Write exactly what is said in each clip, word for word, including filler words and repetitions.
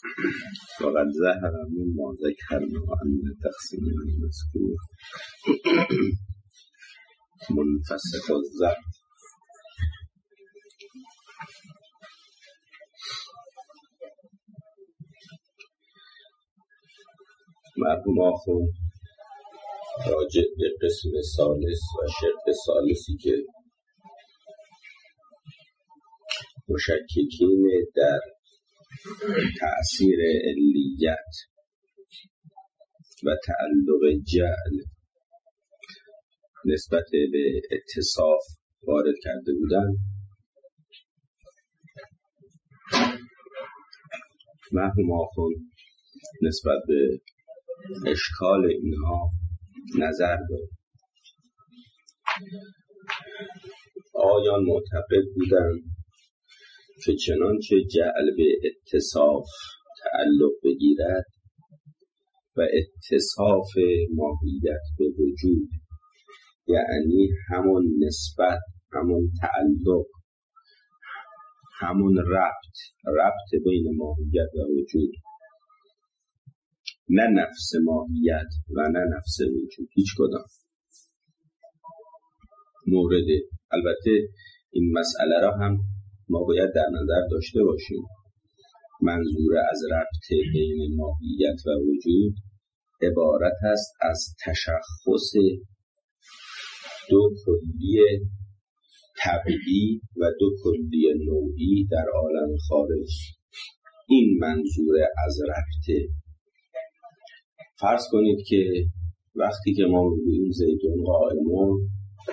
وقد ظهر مما ذکرنا ان تقسیم المذکور منفسخ الضبط. مرحوم آخوند راجع به قسم ثالث و شق ثالثی که مشککین در تأثیر علیت و تعلق جعل نسبت به اتصاف وارد کرده بودند، مرحوم آخوند نسبت به اشکال اینها نظر داد. آیان معتقد بودند که چنانچه جعل به اتصاف تعلق بگیرد و اتصاف ماهیت به وجود، یعنی همون نسبت، همون تعلق، همون ربط ربط بین ماهیت و وجود، نه نفس ماهیت و نه نفس وجود، هیچ کدام مورده. البته این مسئله را هم ما باید در نظر داشته باشیم. منظور از ربط بین ماهیت و وجود عبارت است از تشخص دو کلی طبیعی و دو کلی نوعی در عالم خارج. این منظور از ربطه. فرض کنید که وقتی که ما میگوییم زیدون قائمون،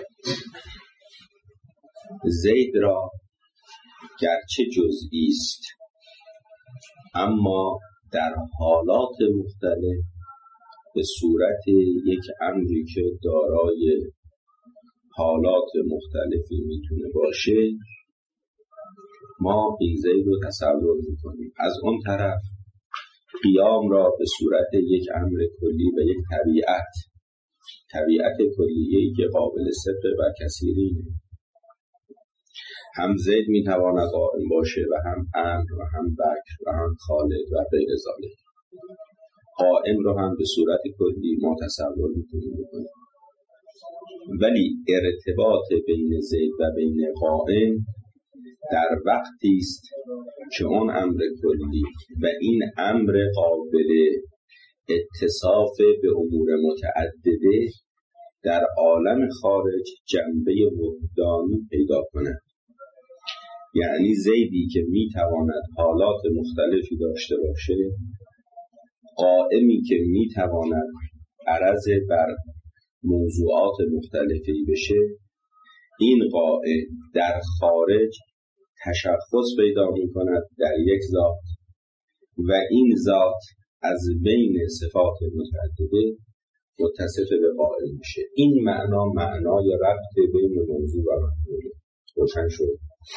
زید را گرچه جزئی است اما در حالات مختلف به صورت یک امری که دارای حالات مختلفی میتونه باشه ما این زید رو تصور میکنیم. از اون طرف قیام را به صورت یک امر کلی و یک طبیعت طبیعت کلیه‌ای که قابل صدق و کثیرینه. هم زید میتواند قائم باشه و هم امر و هم بکر و هم خالد و غیر ذالک. قائم رو هم به صورت کلی ما تصور میتونیم بکنیم، ولی ارتباط بین زید و بین قائم در وقتی است که اون امر کلی و این امر قابل اتصاف به امور متعدده در عالم خارج جنبه وحدانی پیدا کند. یعنی زیدی که میتواند حالات مختلفی داشته باشه، قائمی که میتواند عرض بر موضوعات مختلفی بشه، این قائم در خارج تشخص پیدا میکند در یک ذات و این ذات از بین صفات متعدده متصف به قائل میشه. این معنا معنای ربط بین موضوع و مفعول. روشن شد؟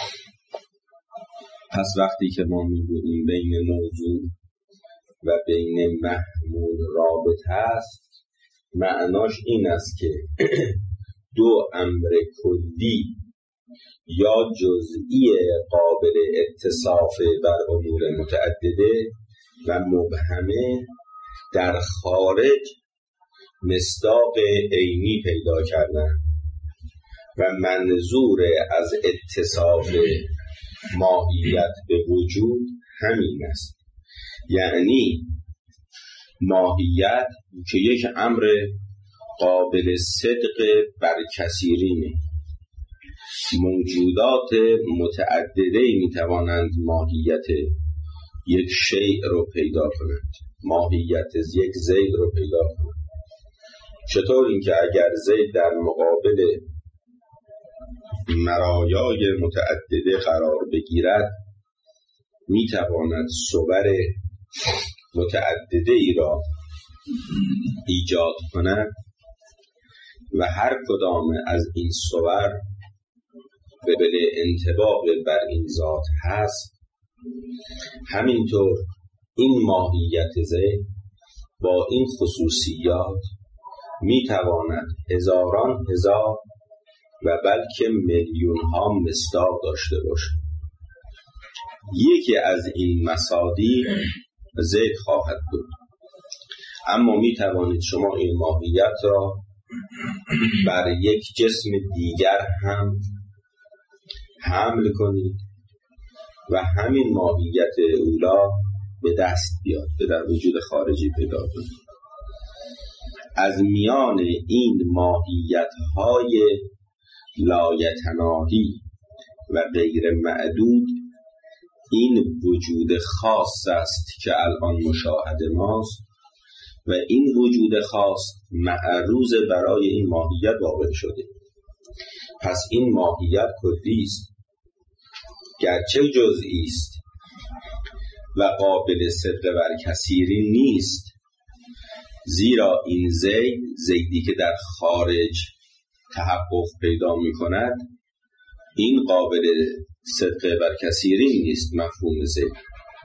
پس وقتی که ما میگوییم بین موضوع و بین محمول رابطه است، معناش این است که دو امر کلی یا جزئی قابل اتصاف بر امور متعدده و مبهمه در خارج مصداق عینی پیدا کردن و منظور از اتصاف ماهیت به وجود همین است. یعنی ماهیت که یک امر قابل صدق بر کثیرینه، موجودات متعدده می توانند ماهیت یک شیء رو پیدا کنند، ماهیت یک زید رو پیدا کنند. چطور اینکه اگر زید در مقابل مرایای متعدده قرار بگیرد می تواند صور متعدده ای را ایجاد کند و هر کدام از این صور به بله انطباق بر این ذات هست. همینطور این ماهیت زید با این خصوصیات می تواند هزاران هزار و بلکه میلیون ها مصداق داشته باشد. یکی از این مصادیق زید خواهد بود. اما می توانید شما این ماهیت را بر یک جسم دیگر هم حمل کنید و همین ماهیت اولا به دست بیاد، به در وجود خارجی پیدا کنید. از میان این ماهیت‌های لایتناهی و غیر معدود این وجود خاص است که الان مشاهد ماست و این وجود خاص معروض برای این ماهیت واقع شده. پس این ماهیت کلی است، گرچه جزئی است و قابل صدق بر کثیری نیست، زیرا این زید زیدی که در خارج تحقق پیدا می کند این قابل صدق بر کثیری نیست مفهوم زید.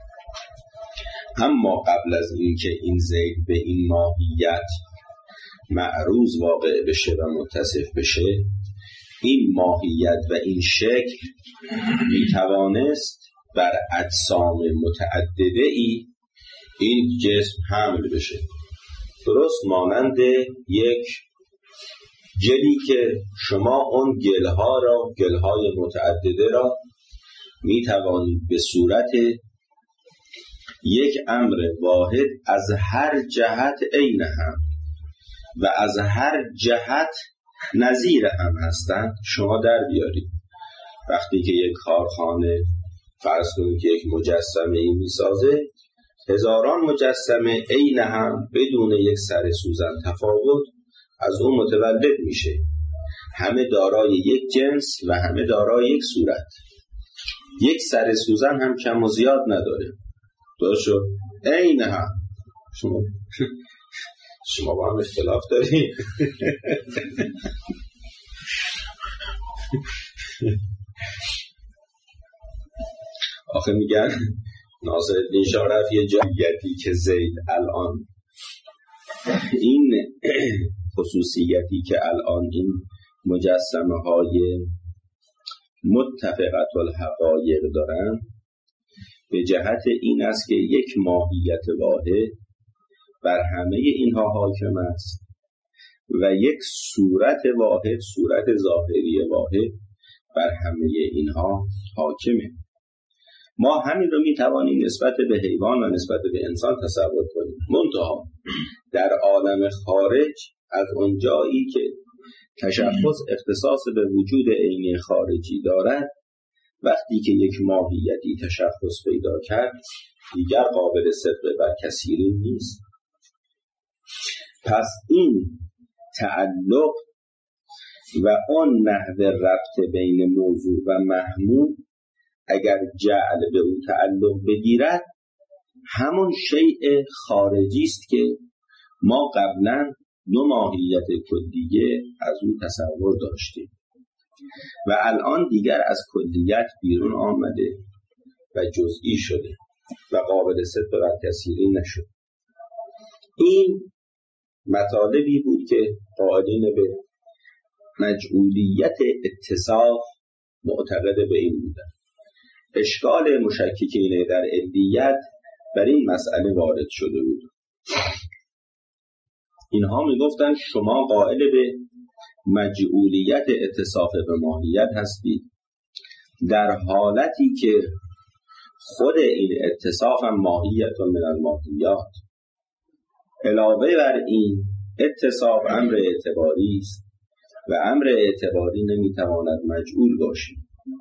اما قبل از اینکه این زید به این ماهیت معروض واقع بشه و متصف بشه، این ماهیت و این شکل می توانست بر اجسام متعدده ای این جسم حمل بشه، درست مانند یک جلی که شما اون گلها را گلهای متعدده را می توانید به صورت یک امر واحد از هر جهت عین هم و از هر جهت نظیر هم هستند شما در بیارید. وقتی که یک کارخانه فرض کنید که یک مجسمه ای می سازه، هزاران مجسمه عین هم بدون یک سر سوزن تفاوت از اون متولد میشه، همه دارای یک جنس و همه دارای یک صورت، یک سر سوزن هم کم و زیاد نداره. درست شد؟ عین هم. شما شما با هم اختلاف دارید. آخه میگن ناصرالدین شاه رفیع جایتی که زید الان این خصوصیتی که الان این مجسمه های متفقت الحقایق دارن به جهت این است که یک ماهیت واحد بر همه اینها حاکم است و یک صورت واحد، صورت ظاهری واحد بر همه اینها حاکمه. ما همین رو میتوانیم نسبت به حیوان و نسبت به انسان تصور کنیم. منتها در عالم خارج، از اونجایی که تشخص اختصاص به وجود عینی خارجی دارد، وقتی که یک ماهیتی تشخص پیدا کرد دیگر قابل صدق بر کثیری نیست. پس این تعلق و آن نحو ربط بین موضوع و محمول اگر جعل به او تعلق بگیرد، همون شیء خارجی است که ما قبلا دو ماهیت کلیه از او تصور داشتیم و الان دیگر از کلیت بیرون آمده و جزئی شده و قابل صدق بر کثیری نشد. این مطالبی بود که قائلین به مجعولیت اتصاف معتقد به این بودند. اشکال مشککین در علیت بر این مسئله وارد شده بود. اینها میگفتند شما قائل به مجعولیت اتصاف به ماهیت هستید، در حالتی که خود این اتصاف هم ماهیت من الماهیات. علاوه بر این اتصاف امر اعتباری است و امر اعتباری نمیتواند مجعول باشد.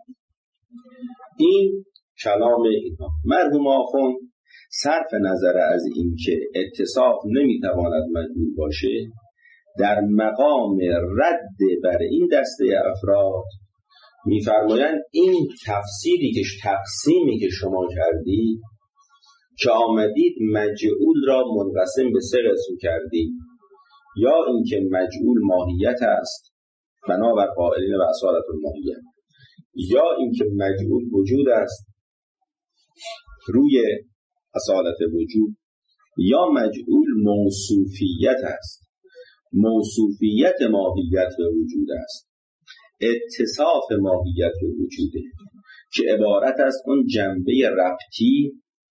این کلام اینها. مرحوم آخوند صرف نظر از این که اتصاف نمیتواند مجعول باشه، در مقام رد بر این دسته افراد میفرمایند این تفسیری که تقسیمی که شما کردید که آمدید مجعول را منقسم به سه قسم کردید، یا اینکه مجعول ماهیت است بنابر قائلین و اصالت الماهیت، یا اینکه مجعول وجود است روی اصالت وجود، یا مجعول موصوفیت است، موصوفیت ماهیت و وجود است. اتصاف ماهیت و وجوده که عبارت است اون جنبه ربطی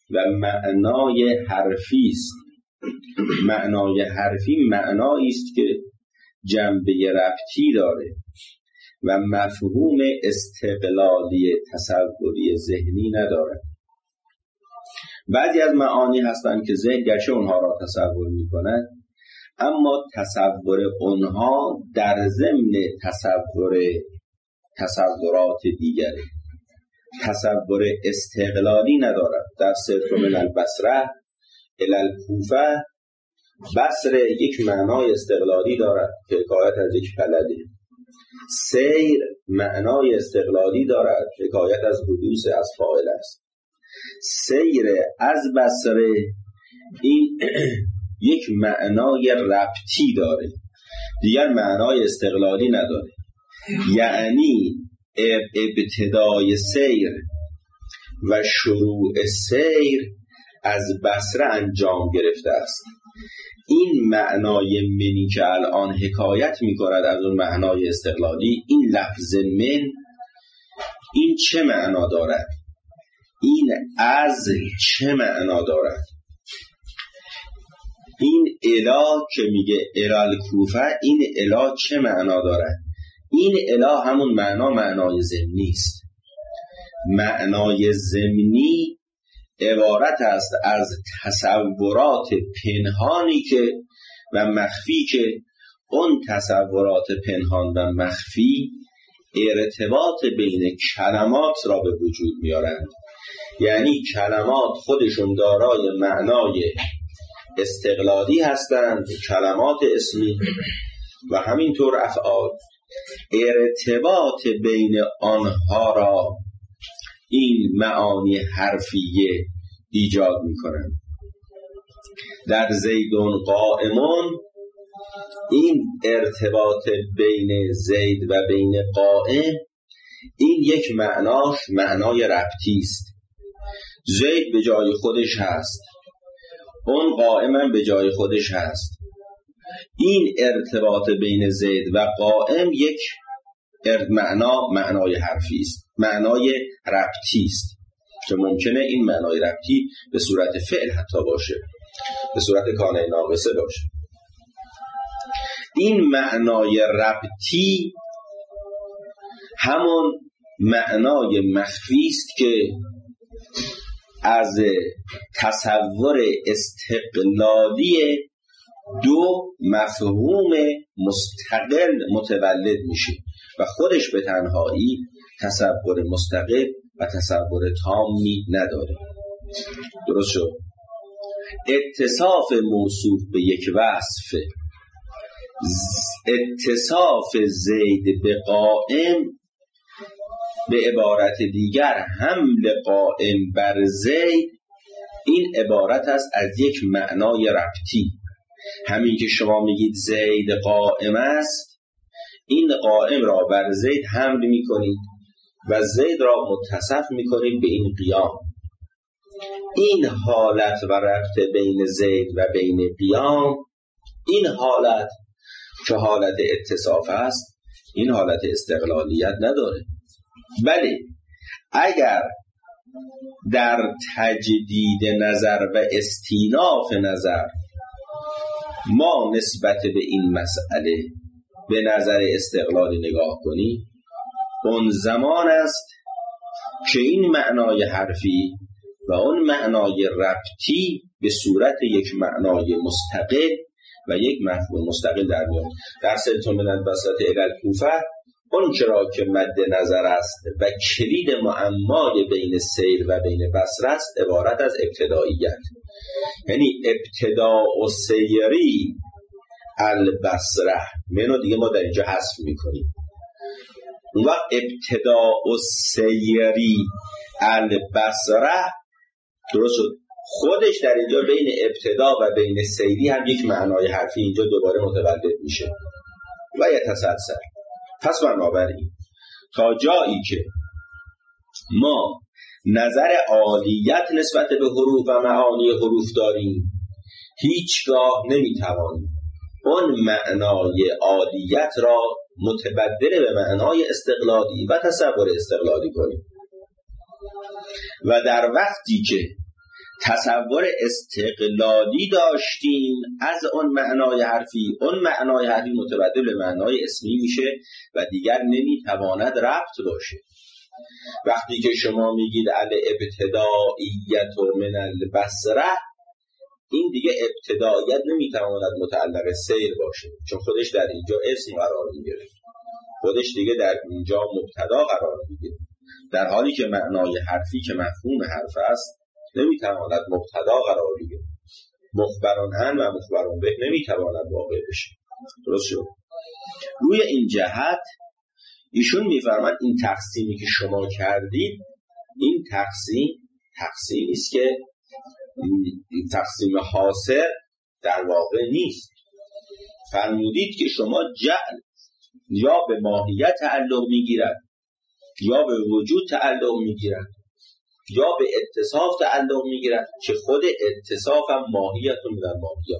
و معنای حرفی است. معنای حرفی معنایی است که جنبه ربطی داره و مفهوم استقلالی تصوری ذهنی نداره. بعضی از معانی هستند که ذهن گرچه اونها را تصور می‌کند، اما تصور اونها در ضمن تصور تصورات دیگره، تصور استقلالی ندارد. در سیر من البصره الی الکوفه، بصره یک معنای استقلالی دارد که حکایت از یک بلده. سیر معنای استقلالی دارد که حکایت از حدوث از فاعل است. سیر از بصره این یک معنای ربطی داره، دیگر معنای استقلالی نداره. یعنی ابتدای سیر و شروع سیر از بصره انجام گرفته است. این معنای منی که الان حکایت می کند از اون معنای استقلالی، این لفظ من این چه معنا دارد؟ این از چه معنا دارد؟ این الا که میگه الال کوفه، این الا چه معنا دارد؟ این الا همون معنا معنای ضمنی است. معنای ضمنی عبارت است از تصورات پنهانی که و مخفی که اون تصورات پنهان و مخفی ارتباط بین کلمات را به وجود میارند. یعنی کلمات خودشون دارای معنای استقلالی هستند، کلمات اسمی و همینطور افعال، ارتباط بین آنها را این معانی حرفیه ایجاد میکنند. در زیدون قائمون این ارتباط بین زید و بین قائم، این یک معناش معنای ربطی است. زید به جای خودش هست، اون قائم هم به جای خودش هست. این ارتباط بین زید و قائم یک معنا معنای حرفی است، معنای ربطی است که ممکنه این معنای ربطی به صورت فعل حتی باشه، به صورت کانه ناقصه باشه. این معنای ربطی همون معنای مخفی است که از تصور استقلالی دو مفهوم مستقل متولد میشه و خودش به تنهایی تصور مستقل و تصور تامی نداره. درست شد؟ اتصاف موصوف به یک وصف، اتصاف زید به قائم، به عبارت دیگر حمل قائم بر زید، این عبارت است از یک معنای ربطی. همین که شما میگید زید قائم است، این قائم را بر زید حمل میکنید و زید را متصف میکنید به این قیام. این حالت و ربط بین زید و بین قیام، این حالت که حالت اتصاف است، این حالت استقلالیت نداره. بله اگر در تجدید نظر و استیناف نظر ما نسبت به این مسئله به نظر استقلالی نگاه کنیم، اون زمان است که این معنای حرفی و اون معنای ربطی به صورت یک معنای مستقل و یک مفهوم مستقل در میاد. در سلطان من البصره الی الکوفه، اون چرا که مد نظر است و کلید معمای بین سیر و بین بصره است عبارت از ابتداییت، یعنی ابتداء و سیری البصره، منو دیگه ما در اینجا حذف میکنیم. اون وقت ابتداء و سیری البصره، درست شد، خودش در اینجا بین ابتدا و بین سیری هم یک معنای حرفی اینجا دوباره متولد میشه و یتسلسل. پس بنابراین تا جایی که ما نظر عالیت نسبت به حروف و معانی حروف داریم، هیچگاه نمیتوانیم اون معنای عالیت را متبدل به معنای استقلالی و تصور استقلالی کنیم. و در وقتی که تصور استقلالی داشتیم از اون معنای حرفی. اون معنای حرفی متبدل به معنای اسمی میشه و دیگر نمیتواند ربط باشه. وقتی که شما میگید الابتدائیت من البصره، این دیگه ابتداییت نمیتواند متعلق سیر باشه، چون خودش در اینجا اسم قرار میگیره، خودش دیگه در اینجا مبتدا قرار میگیره، در حالی که معنای حرفی که مفهوم حرف است نمیتواند مبتدا قرار بگیره. مخبران عن و مخبران به نمیتواند واقع بشه. درست شد؟ روی این جهت ایشون میفرماد این تقسیمی که شما کردید، این تقسیم تقسیمی است که تقسیم حاصل در واقع نیست. فرمودید که شما جعل یا به ماهیت تعلق میگیرد، یا به وجود تعلق میگیرد، یا به اتصاف تعلق میگیرد، که خود اتصاف هم ماهیت در ماهیات.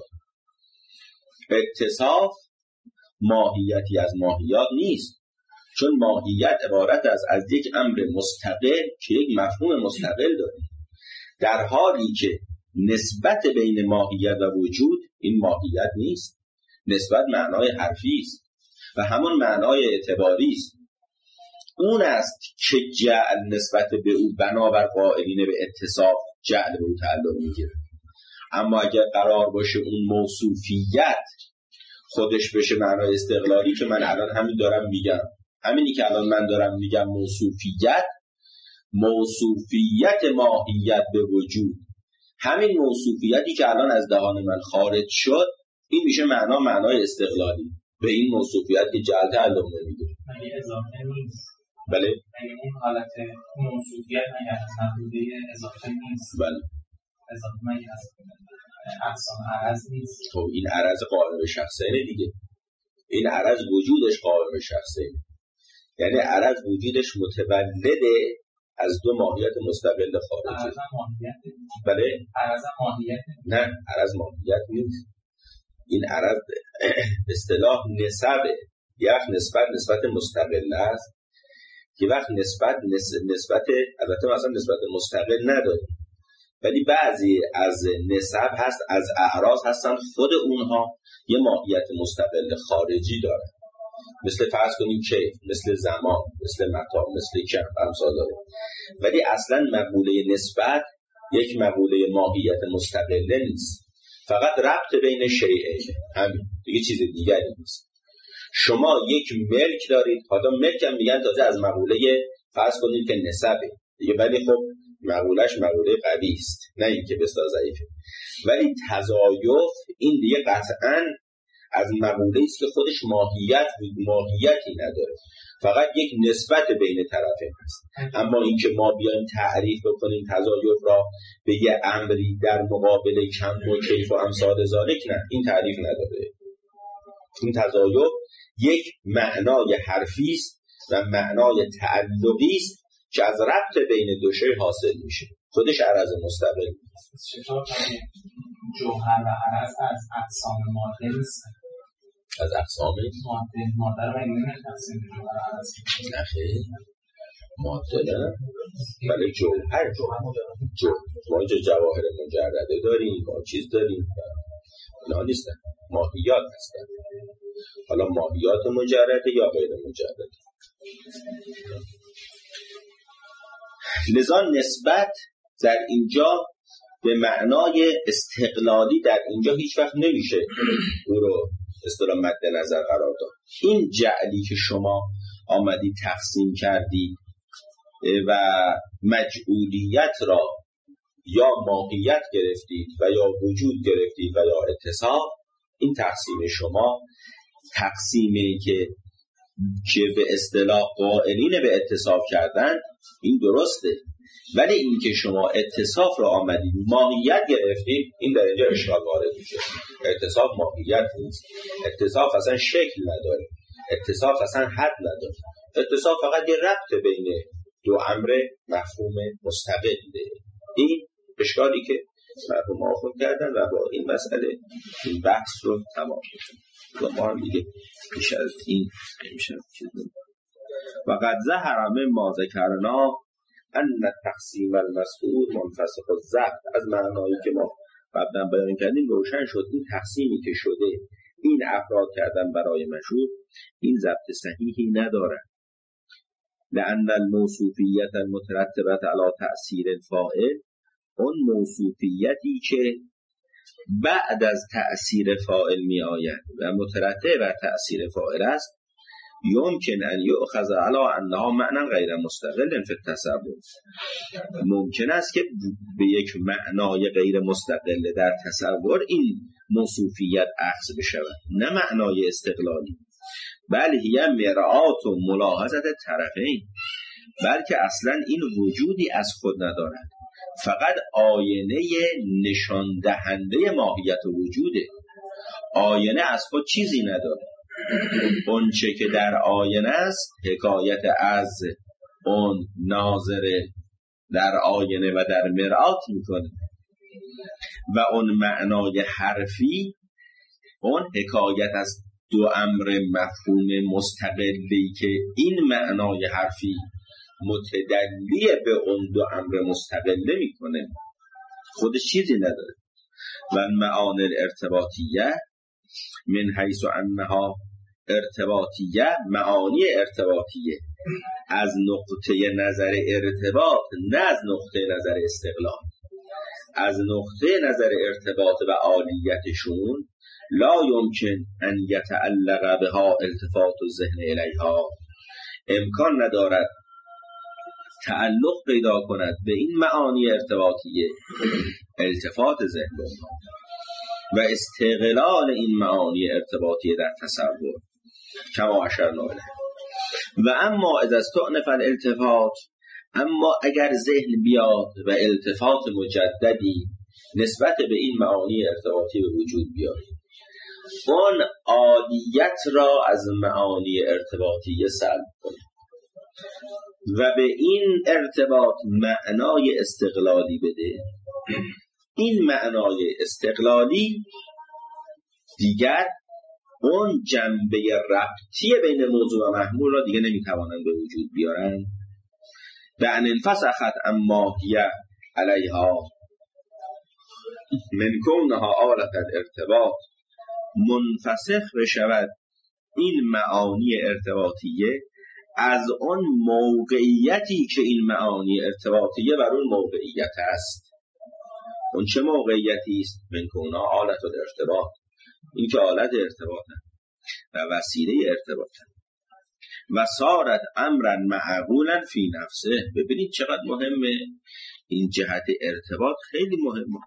اتصاف ماهیتی از ماهیات نیست، چون ماهیت عبارت از از یک امر مستقل که یک مفهوم مستقل داره، در حالی که نسبت بین ماهیت و وجود این ماهیت نیست، نسبت معنای حرفی است و همون معنای اعتباری است. اون است که جعل نسبت به او بنابر قائلین به اتصاف جعل به او تعلق میگیره. اما اگر قرار باشه اون موصوفیت خودش بشه معنای استقلالی، که من الان همین دارم میگم، همینی که الان من دارم میگم موصوفیت، موصوفیت ماهیت به وجود، همین موصوفیتی که الان از دهان من خارج شد، این میشه معنا معنای استقلالی به این موصوفیت که جعل تعلق نمیگیره. مگه اضافه نیست؟ بله. مگه اون حالت موصوفیت مگه محدوده اضافه نیست؟ بله. اضافه مگه از اقسام عرض نیست؟ خب این عرض قائم به شخصینه دیگه. این عرض وجودش قائم به شخصینه، یعنی عرض وجودش متولده از دو ماهیت مستقل خارجی. عرض ماهیت؟ بله. عرض ماهیت؟ نه، عرض ماهیت نیست. این عرض اصطلاح نسبه، یک نسبت نسبت مستقل است که وقت نسبت نسبت البته مثلا نسبت مستقل نداره، ولی بعضی از نسب هست، از اعراض هستن خود اونها یه ماهیت مستقل خارجی دارن، مثل فرض کنیم کیف، مثل زمان، مثل متا، مثل کم امثال داره. ولی اصلا مقوله نسبت یک مقوله ماهیت مستقله نیست، فقط ربط بین شیئین، همین دیگه، چیز دیگری نیست. شما یک ملک دارید، حالا ملک هم میگن تازه از مقوله فرض کنید که نسبه دیگه، ولی خب مقولش مقوله قوی است، نه اینکه بسیار ضعیفه. ولی تزایف این دیگه قطعاً از مقوله است که خودش ماهیت ماهیتی نداره، فقط یک نسبت بین طرفین هست. اما اینکه ما بیایم تعریف بکنیم تزایف را به یه امری در مقابل کم و کیف و امثال ذالک، نه، این تعریف نداره. این تزایف یک معنای حرفی است و معنای تعلقی است که از ربط بین دو شی حاصل میشه، خودش عرض مستقل نیست. چطور جوهر و عرض از اقسام ماده نیست؟ از اقسام ماده ماده رو نمیشه تقسیم جوهر و عرض. نه خیر، ماده نه، ولی جوهر جوهر ما اینجا جواهر مجرده داریم، ما چیز داریم، نه نیستن، ماهیات هستن. حالا ماهیات مجرده یا غیر مجرده. لذا نسبت در اینجا به معنای استقلالی در اینجا هیچ وقت نمیشه او رو اصطلاح مد نظر قرار داد. این جعلی که شما آمدید تقسیم کردید و مجعولیت را یا ماهیت گرفتید و یا وجود گرفتید و یا اتصاف، این تقسیم شما تقسیمی که که به اصطلاح قائلین به اتصاف کردن، این درسته. ولی این که شما اتصاف را آمدید ماهیت گرفتید، این در اینجا اشکال وارد میشه. اتصاف ماهیت نیست، اتصاف اصلا شکل نداره، اتصاف اصلا حد نداره، اتصاف فقط یه ربط بین دو امر مفهوم مستقله. این اشکالی که مرحوم آخوند کردن و با این مسئله این بحث رو تمام می‌کنیم. و ما هم دیگه بیش از این نمیشه چیز. و قد ظهر ما ذکرنا ان تقسیم المذکور منفسخ الضبط، از معنایی که ما قبلا بیان کردیم روشن شد این تقسیمی که شده، این افراد کردن برای مشهور، این ضبط صحیحی ندارد. لأن الموصوفیت المترتبه علی تأثیر الفاعل، اون موصوفیتی که بعد از تأثیر فاعل می آید و مترتب بر تأثیر فاعل است، یمکن ان یؤخذ علی انها معنی غیر مستقل فی التصور، ممکن است که به یک معنای غیر مستقل در تصور این موصوفیت اخذ بشود، نه معنای استقلالی. بل هی مرآت و ملاحظه طرفین، بلکه اصلا این وجودی از خود ندارد، فقط آینه نشان دهنده ماهیت و وجوده. آینه از خود چیزی نداره، اون چه که در آینه است حکایت از اون ناظر در آینه و در مرآت میکنه، و اون معنای حرفی اون حکایت از دو امر مفهوم مستقلی که این معنای حرفی متدلی به اون دو امر مستقله میکنه، خودش چیزی نداره. و معانی الارتباطیه من حیث انها ارتباطیه، معانی ارتباطیه از نقطه نظر ارتباط نه از نقطه نظر استقلال، از نقطه نظر ارتباط و عالیتشون لا یمکن ان یتعلق بها التفات الذهن الیها، امکان ندارد تعلق پیدا کند به این معانی ارتباطیه التفات ذهن و استقلال این معانی ارتباطیه در تصور، کما اشرنا الیه. و اما اذا استؤنف الالتفات، اما اگر ذهن بیاد و التفات مجددی نسبت به این معانی ارتباطی به وجود بیاد، اون عالیت را از معانی ارتباطیه سلب کنه و به این ارتباط معنای استقلالی بده، این معنای استقلالی دیگر اون جنبه ربطی بین موضوع و محمول را دیگه نمیتوانند به وجود بیارن. و ان انفسخت اما هی علیها من کونها آلت الارتباط، منفسخ بشود این معانی ارتباطیه از اون موقعیتی که این معانی ارتباطیه بر اون موقعیت است. اون چه موقعیتی است؟ من کونها آلت الارتباط، این که آلت ارتباطه و وسیله ارتباطه. و صارت امرا معقولا فی نفسه. ببینید چقدر مهمه این جهت ارتباط، خیلی مهمه.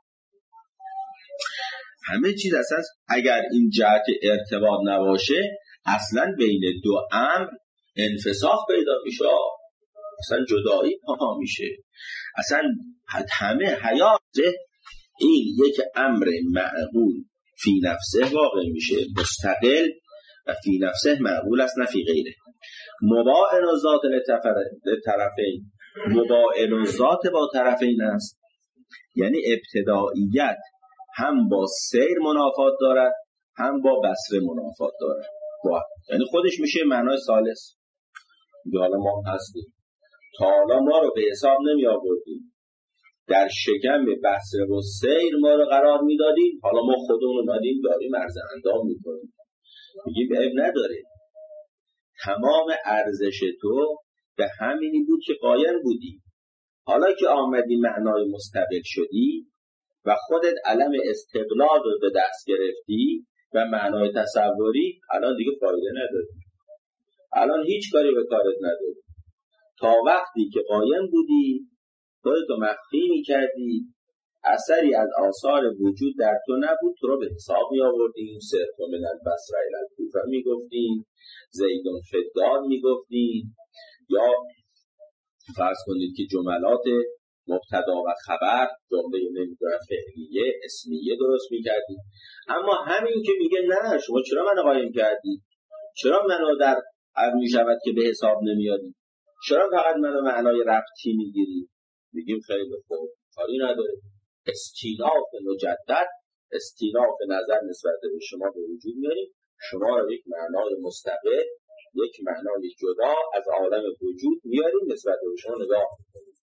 همه چیز اساس اگر این جهت ارتباط نباشه اصلا بین دو امر انفساخ پیدا میشه، اصلا جدایی پاها میشه، اصلا همه حیات این یک امر معقول فی نفسه واقع میشه، مستقل و فی نفسه معقول است نه فی غیره. مباین الذات لطرفین، مباین الذات با طرفین است، یعنی ابتداییت هم با سیر منافات دارد هم با بصره منافات دارد، با یعنی خودش میشه معنای ثالث. حالا ما هستیم تا حالا ما رو به حساب نمی آوردیم، در شکم بصره و سیر ما رو قرار میدادیم، حالا ما خودمون اومدیم داریم عرض اندام میکنیم، میگیم عیب نداره، تمام ارزش تو به همینی بود که قایم بودی، حالا که آمدی معنای مستقل شدی و خودت علم استقلال رو به دست گرفتی و معنای تصوری، الان دیگه فایده نداری، الان هیچ کاری به کارت نداری. تا وقتی که قایم بودی خودتو مخفی می‌کردی، اثری از آثار وجود در تو نبود، تو رو به حساب می آوردیم، صرف من البصره الی الکوفه می گفتیم، زیدون فدان می گفتیم، یا فرض کنید که جملات مبتدا و خبر جمله نمیدونم فعلیه اسمیه درست می کردیم. اما همین که میگه نه شما چرا منو قایم کردید، چرا منو در می شود که به حساب نمیادید، چرا فقط منو معنای ربطی میگیرید، میگیم خیلی خوب کاری نداره، استیناف مجدد، استیناف نظر نسبت به شما به وجود میاریم، شما را یک معنای مستقل، یک معنای جدا از عالم وجود میاریم، نسبت به شما نگاه میکنیم.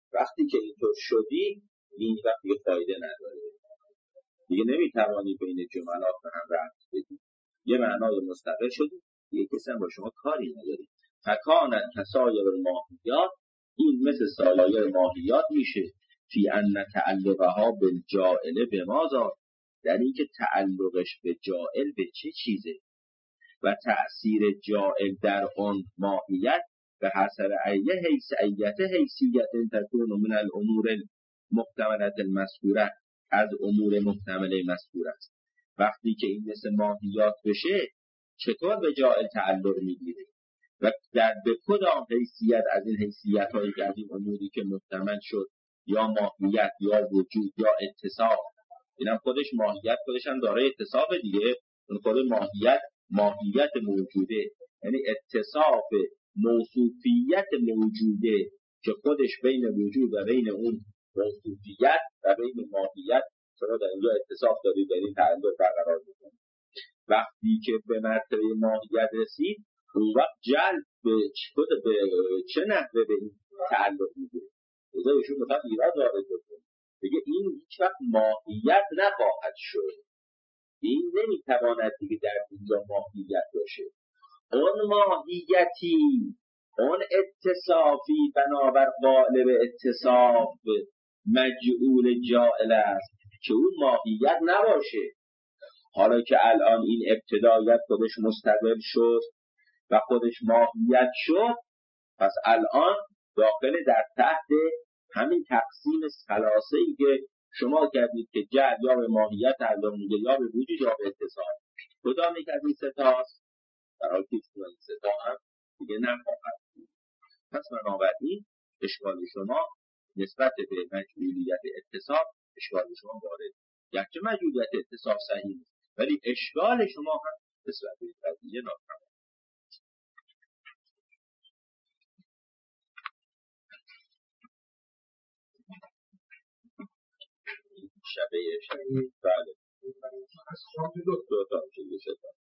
وقتی که اینطور شدی این وقتی فایده نداره دیگه، نمیتوانی بین جملات به هم ربط بدی. یه معنای مستقل شدی، یه کسی هم با شما کاری نداری. فکانت کسایر الماهیات، این مثل سایر ماهیات میشه فی ان تعلقها بالجائل به ماذا، در این که تعلقش به جائل به چه چیزه و تأثیر جائل در اون ماهیت به حسب ایه حیث ایت حیثیت تکون من الامور محتملت المذکوره، از امور محتمله مذکور است. وقتی که این مثل ماهیات بشه چطور به جائل تعلق میگیره و در به کدام حیثیت از این حیثیت های از این اموری که محتمل شد یا ماهیت یا وجود یا اتصاف، اینم خودش ماهیت خودش هم داره اتصاف دیگه، اون خود ماهیت ماهیت موجوده، یعنی اتصاف موصوفیت موجوده که خودش بین وجود و بین اون موصوفیت و بین ماهیت شما در اینجا اتصاف دارید، در این تعلق برقرار میکنید. وقتی که به مرتبه ماهیت رسید اون وقت جلب به خود به چه نحوه به این تعلق میگیره. لذا ایشون مثلا ایراد وارد بکنه بگه این هیچ وقت ماهیت نخواهد شد، این نمیتواند دیگه در اینجا ماهیت باشه. اون ماهیتی اون اتصافی بنابر قالب اتصاف مجعول جائل است که اون ماهیت نباشه. حالا که الان این ابتدایت خودش مستقل شد و خودش ماهیت شد، پس الان داخل در تحت همین تقسیم ثلاثه‌ای که شما کردید که جعل یا به ماهیت تعلق میگه یا به وجود یا به اتصال، کدام یک از این سه تاست؟ در حال که این سه تا هم دیگه نخواهد بود. پس بنابراین اشکال شما نسبت به مجعولیت اتصال اشکال شما وارد، گرچه مجعولیت اتصال صحیح نیست ولی اشکال شما هم نسبت به قضیه ناکام. شبه شبه بله دو تا چیزی سه تا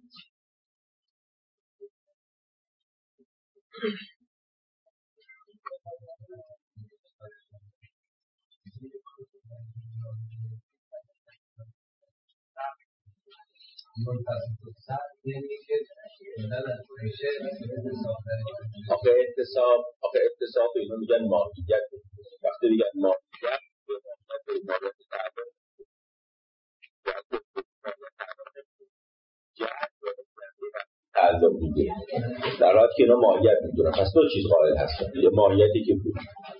آخه اتصاب آخه اتصاب اینا میگن ماهیت، وقتی میگن ماهیت به ماهیت تعلق تعلق میگه، در حالی که اینا ماهیت میدونن. پس دو چیز قائل هستن، یه ماهیتی که بود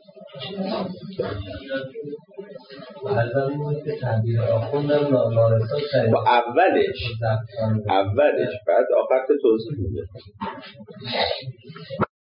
و اولش اولش بعد آخر توضیح میده.